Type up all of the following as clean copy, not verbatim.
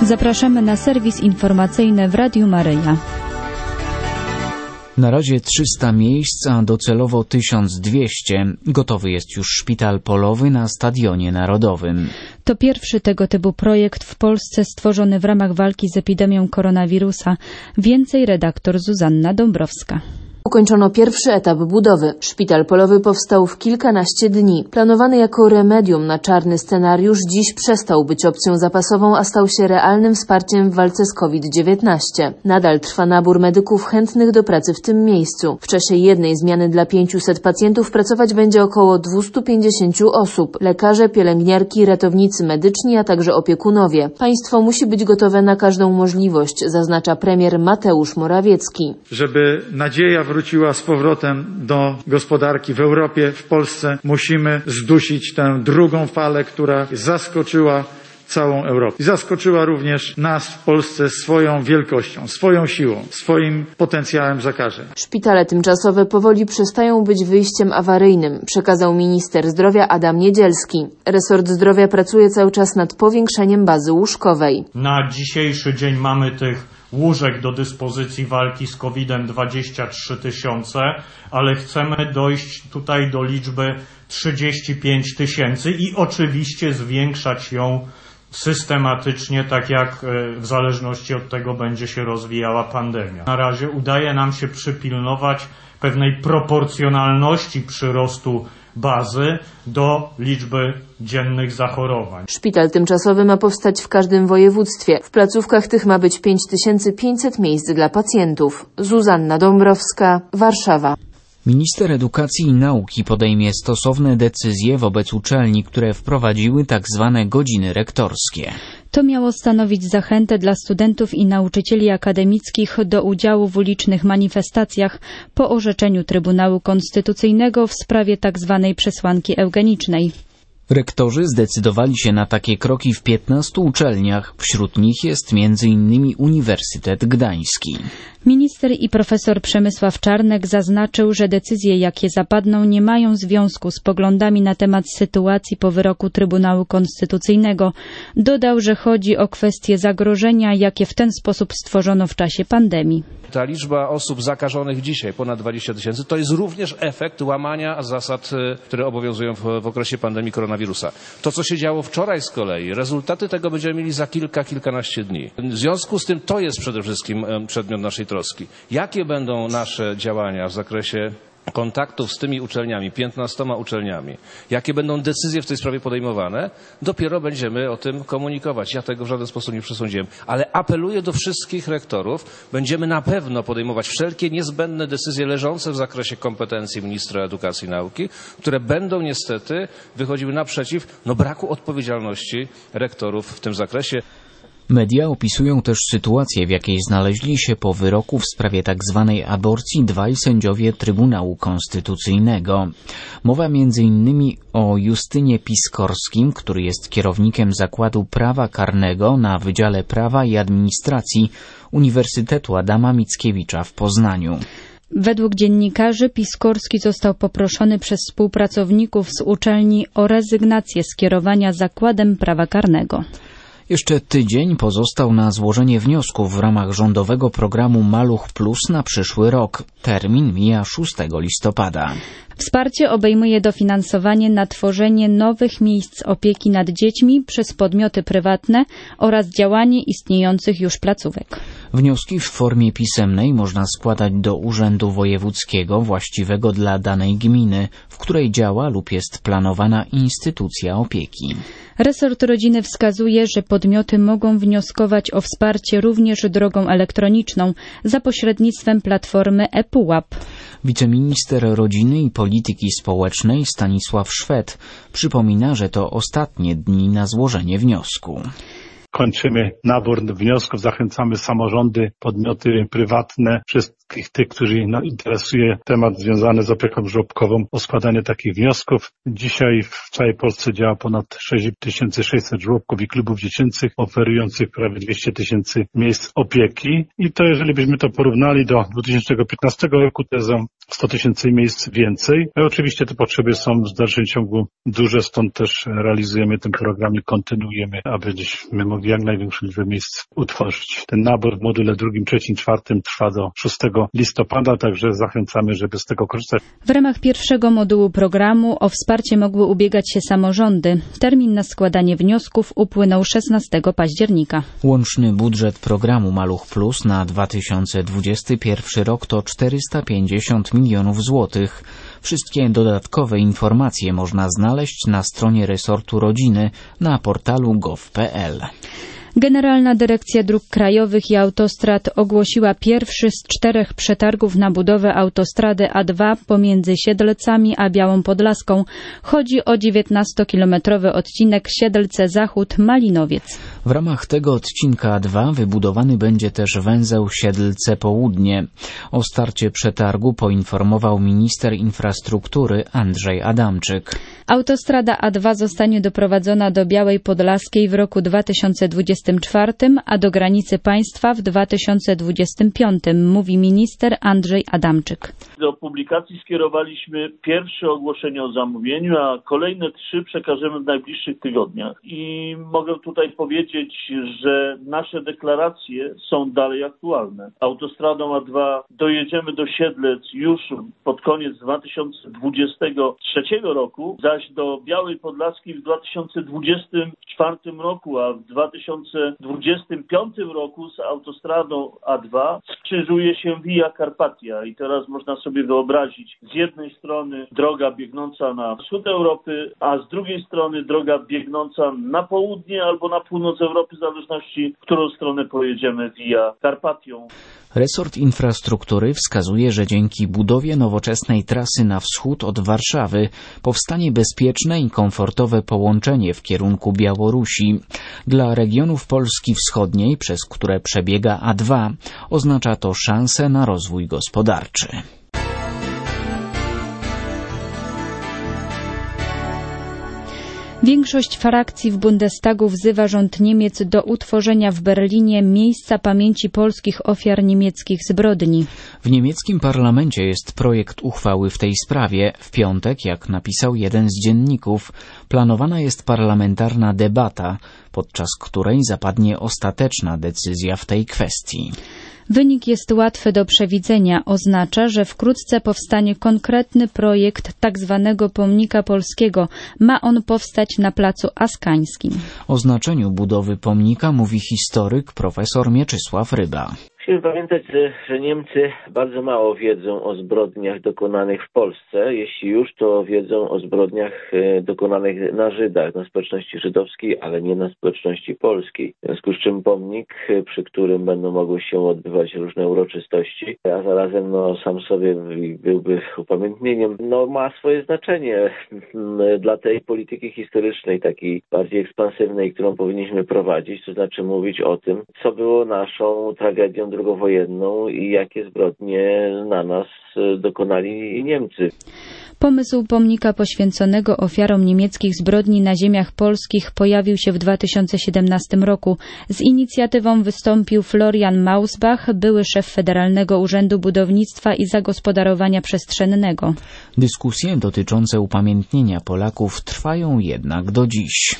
Zapraszamy na serwis informacyjny w Radiu Maryja. Na razie 300 miejsc, a docelowo 1200. Gotowy jest już szpital polowy na Stadionie Narodowym. To pierwszy tego typu projekt w Polsce stworzony w ramach walki z epidemią koronawirusa. Więcej redaktor Zuzanna Dąbrowska. Ukończono pierwszy etap budowy. Szpital polowy powstał w kilkanaście dni. Planowany jako remedium na czarny scenariusz, dziś przestał być opcją zapasową, a stał się realnym wsparciem w walce z COVID-19. Nadal trwa nabór medyków chętnych do pracy w tym miejscu. W czasie jednej zmiany dla 500 pacjentów pracować będzie około 250 osób. Lekarze, pielęgniarki, ratownicy medyczni, a także opiekunowie. Państwo musi być gotowe na każdą możliwość, zaznacza premier Mateusz Morawiecki. Żeby nadzieja wróciła z powrotem do gospodarki w Europie, w Polsce, musimy zdusić tę drugą falę, która zaskoczyła całą Europę. I zaskoczyła również nas w Polsce swoją wielkością, swoją siłą, swoim potencjałem zakażeń. Szpitale tymczasowe powoli przestają być wyjściem awaryjnym, przekazał minister zdrowia Adam Niedzielski. Resort zdrowia pracuje cały czas nad powiększeniem bazy łóżkowej. Na dzisiejszy dzień mamy tych łóżek do dyspozycji walki z COVID-em 23 000, ale chcemy dojść tutaj do liczby 35 000 i oczywiście zwiększać ją systematycznie, tak jak w zależności od tego będzie się rozwijała pandemia. Na razie udaje nam się przypilnować pewnej proporcjonalności przyrostu bazy do liczby dziennych zachorowań. Szpital tymczasowy ma powstać w każdym województwie. W placówkach tych ma być 5500 miejsc dla pacjentów. Zuzanna Dąbrowska, Warszawa. Minister Edukacji i Nauki podejmie stosowne decyzje wobec uczelni, które wprowadziły tzw. godziny rektorskie. To miało stanowić zachętę dla studentów i nauczycieli akademickich do udziału w ulicznych manifestacjach po orzeczeniu Trybunału Konstytucyjnego w sprawie tzw. przesłanki eugenicznej. Rektorzy zdecydowali się na takie kroki w 15 uczelniach. Wśród nich jest m.in. Uniwersytet Gdański. Minister i profesor Przemysław Czarnek zaznaczył, że decyzje, jakie zapadną, nie mają związku z poglądami na temat sytuacji po wyroku Trybunału Konstytucyjnego. Dodał, że chodzi o kwestie zagrożenia, jakie w ten sposób stworzono w czasie pandemii. Ta liczba osób zakażonych dzisiaj, ponad 20 000, to jest również efekt łamania zasad, które obowiązują w okresie pandemii koronawirusa. To, co się działo wczoraj z kolei, rezultaty tego będziemy mieli za kilkanaście dni. W związku z tym to jest przede wszystkim przedmiot naszej troski. Jakie będą nasze działania w zakresie kontaktów z tymi uczelniami, 15 uczelniami, jakie będą decyzje w tej sprawie podejmowane, dopiero będziemy o tym komunikować. Ja tego w żaden sposób nie przesądziłem, ale apeluję do wszystkich rektorów, będziemy na pewno podejmować wszelkie niezbędne decyzje leżące w zakresie kompetencji ministra edukacji i nauki, które będą niestety wychodziły naprzeciw braku odpowiedzialności rektorów w tym zakresie. Media opisują też sytuację, w jakiej znaleźli się po wyroku w sprawie tzw. aborcji dwaj sędziowie Trybunału Konstytucyjnego. Mowa m.in. o Justynie Piskorskim, który jest kierownikiem Zakładu Prawa Karnego na Wydziale Prawa i Administracji Uniwersytetu Adama Mickiewicza w Poznaniu. Według dziennikarzy Piskorski został poproszony przez współpracowników z uczelni o rezygnację z kierowania Zakładem Prawa Karnego. Jeszcze tydzień pozostał na złożenie wniosków w ramach rządowego programu Maluch Plus na przyszły rok. Termin mija 6 listopada. Wsparcie obejmuje dofinansowanie na tworzenie nowych miejsc opieki nad dziećmi przez podmioty prywatne oraz działanie istniejących już placówek. Wnioski w formie pisemnej można składać do Urzędu Wojewódzkiego właściwego dla danej gminy, w której działa lub jest planowana instytucja opieki. Resort rodziny wskazuje, że podmioty mogą wnioskować o wsparcie również drogą elektroniczną za pośrednictwem platformy ePUAP. Wiceminister Rodziny i Polityki Społecznej Stanisław Szwed przypomina, że to ostatnie dni na złożenie wniosku. Kończymy nabór wniosków, zachęcamy samorządy, podmioty prywatne. Przez wszystkich tych, którzy interesuje temat związany z opieką żłobkową, o składanie takich wniosków. Dzisiaj w całej Polsce działa ponad 6600 żłobków i klubów dziecięcych, oferujących prawie 200 000 miejsc opieki. I to, jeżeli byśmy to porównali do 2015 roku, to jest 100 000 miejsc więcej. No oczywiście te potrzeby są w dalszym ciągu duże, stąd też realizujemy ten program i kontynuujemy, abyśmy mogli jak największą liczbę miejsc utworzyć. Ten nabór w module 2., 3., 4. trwa do 6 listopada, także zachęcamy, żeby z tego korzystać. W ramach pierwszego modułu programu o wsparcie mogły ubiegać się samorządy. Termin na składanie wniosków upłynął 16 października. Łączny budżet programu Maluch Plus na 2021 rok to 450 milionów złotych. Wszystkie dodatkowe informacje można znaleźć na stronie resortu rodziny na portalu gov.pl. Generalna Dyrekcja Dróg Krajowych i Autostrad ogłosiła pierwszy z 4 przetargów na budowę autostrady A2 pomiędzy Siedlcami a Białą Podlaską. Chodzi o 19-kilometrowy odcinek Siedlce Zachód-Malinowiec. W ramach tego odcinka A2 wybudowany będzie też węzeł Siedlce Południe. O starcie przetargu poinformował minister infrastruktury Andrzej Adamczyk. Autostrada A2 zostanie doprowadzona do Białej Podlaskiej w roku 2024, a do granicy państwa w 2025, mówi minister Andrzej Adamczyk. Do publikacji skierowaliśmy pierwsze ogłoszenie o zamówieniu, a kolejne 3 przekażemy w najbliższych tygodniach. I mogę tutaj powiedzieć, że nasze deklaracje są dalej aktualne. Autostradą A2 dojedziemy do Siedlec już pod koniec 2023 roku, zaś do Białej Podlaskiej w 2024 roku, a w 2025 roku z autostradą A2 skrzyżuje się Via Carpatia i teraz można sobie wyobrazić, z jednej strony droga biegnąca na wschód Europy, a z drugiej strony droga biegnąca na południe albo na północ Europy, w zależności, w którą stronę pojedziemy Via Carpatią. Resort Infrastruktury wskazuje, że dzięki budowie nowoczesnej trasy na wschód od Warszawy powstanie bezpieczne i komfortowe połączenie w kierunku Białorusi. Dla regionów Polski Wschodniej, przez które przebiega A2, oznacza to szansę na rozwój gospodarczy. Większość frakcji w Bundestagu wzywa rząd Niemiec do utworzenia w Berlinie miejsca pamięci polskich ofiar niemieckich zbrodni. W niemieckim parlamencie jest projekt uchwały w tej sprawie. W piątek, jak napisał jeden z dzienników, planowana jest parlamentarna debata, podczas której zapadnie ostateczna decyzja w tej kwestii. Wynik jest łatwy do przewidzenia. Oznacza, że wkrótce powstanie konkretny projekt tzw. pomnika polskiego. Ma on powstać na placu Askańskim. O znaczeniu budowy pomnika mówi historyk profesor Mieczysław Ryba. Musimy pamiętać, że Niemcy bardzo mało wiedzą o zbrodniach dokonanych w Polsce. Jeśli już, to wiedzą o zbrodniach dokonanych na Żydach, na społeczności żydowskiej, ale nie na społeczności polskiej. W związku z czym pomnik, przy którym będą mogły się odbywać różne uroczystości, a zarazem sam sobie byłby upamiętnieniem, ma swoje znaczenie dla tej polityki historycznej, takiej bardziej ekspansywnej, którą powinniśmy prowadzić, to znaczy mówić o tym, co było naszą tragedią drugowojenną i jakie zbrodnie na nas dokonali Niemcy. Pomysł pomnika poświęconego ofiarom niemieckich zbrodni na ziemiach polskich pojawił się w 2017 roku. Z inicjatywą wystąpił Florian Mausbach, były szef Federalnego Urzędu Budownictwa i Zagospodarowania Przestrzennego. Dyskusje dotyczące upamiętnienia Polaków trwają jednak do dziś.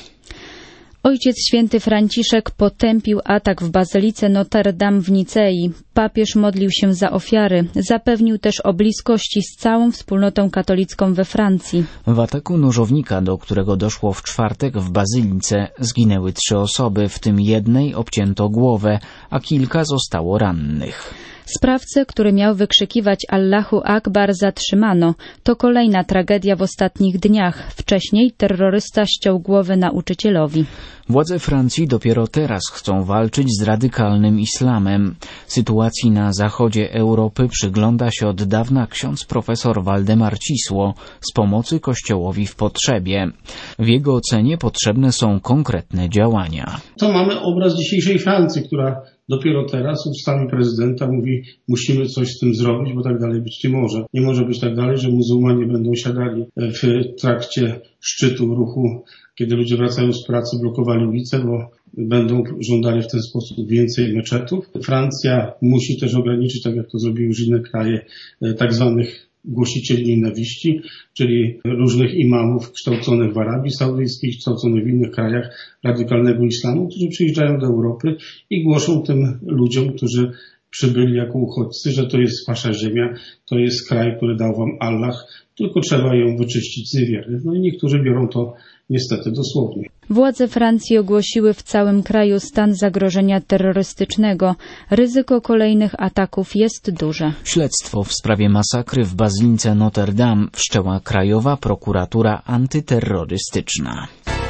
Ojciec Święty Franciszek potępił atak w Bazylice Notre Dame w Nicei. Papież modlił się za ofiary. Zapewnił też o bliskości z całą wspólnotą katolicką we Francji. W ataku nożownika, do którego doszło w czwartek w Bazylice, zginęły 3 osoby, w tym jednej obcięto głowę, a kilka zostało rannych. Sprawcę, który miał wykrzykiwać Allahu Akbar, zatrzymano. To kolejna tragedia w ostatnich dniach. Wcześniej terrorysta ściął głowę nauczycielowi. Władze Francji dopiero teraz chcą walczyć z radykalnym islamem. Sytuacji na zachodzie Europy przygląda się od dawna ksiądz profesor Waldemar Cisło z pomocy Kościołowi w potrzebie. W jego ocenie potrzebne są konkretne działania. To mamy obraz dzisiejszej Francji, która Dopiero teraz ustami prezydenta mówi, musimy coś z tym zrobić, bo tak dalej być nie może. Nie może być tak dalej, że muzułmanie będą siadali w trakcie szczytu ruchu, kiedy ludzie wracają z pracy, blokowali ulice, bo będą żądali w ten sposób więcej meczetów. Francja musi też ograniczyć, tak jak to zrobiły już inne kraje, tak zwanych głosicieli nienawiści, czyli różnych imamów kształconych w Arabii Saudyjskiej, kształconych w innych krajach radykalnego islamu, którzy przyjeżdżają do Europy i głoszą tym ludziom, którzy przybyli jako uchodźcy, że to jest wasza ziemia, to jest kraj, który dał wam Allah, tylko trzeba ją wyczyścić z wiary. No i niektórzy biorą to niestety dosłownie. Władze Francji ogłosiły w całym kraju stan zagrożenia terrorystycznego. Ryzyko kolejnych ataków jest duże. Śledztwo w sprawie masakry w Bazylice Notre Dame wszczęła Krajowa Prokuratura Antyterrorystyczna.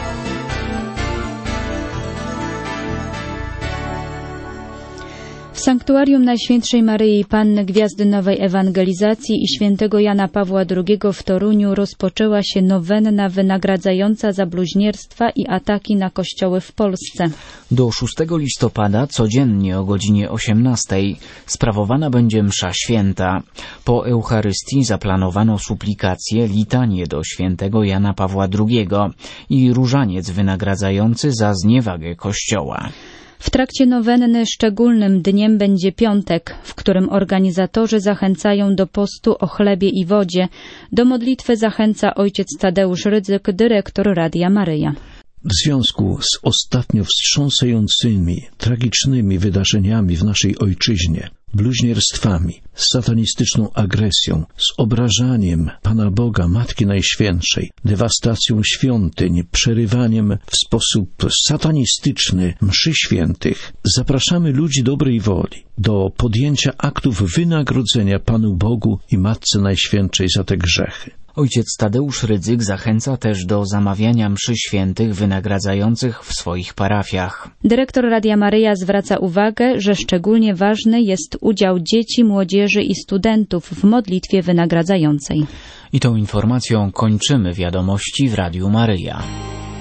W Sanktuarium Najświętszej Maryi Panny Gwiazdy Nowej Ewangelizacji i świętego Jana Pawła II w Toruniu rozpoczęła się nowenna wynagradzająca za bluźnierstwa i ataki na kościoły w Polsce. Do 6 listopada codziennie o godzinie 18 sprawowana będzie msza święta. Po Eucharystii zaplanowano suplikacje, litanie do świętego Jana Pawła II i różaniec wynagradzający za zniewagę Kościoła. W trakcie nowenny szczególnym dniem będzie piątek, w którym organizatorzy zachęcają do postu o chlebie i wodzie. Do modlitwy zachęca ojciec Tadeusz Rydzyk, dyrektor Radia Maryja. W związku z ostatnio wstrząsającymi, tragicznymi wydarzeniami w naszej ojczyźnie, bluźnierstwami, z satanistyczną agresją, z obrażaniem Pana Boga, Matki Najświętszej, dewastacją świątyń, przerywaniem w sposób satanistyczny mszy świętych, zapraszamy ludzi dobrej woli do podjęcia aktów wynagrodzenia Panu Bogu i Matce Najświętszej za te grzechy. Ojciec Tadeusz Rydzyk zachęca też do zamawiania mszy świętych wynagradzających w swoich parafiach. Dyrektor Radia Maryja zwraca uwagę, że szczególnie ważny jest udział dzieci, młodzieży i studentów w modlitwie wynagradzającej. I tą informacją kończymy wiadomości w Radiu Maryja.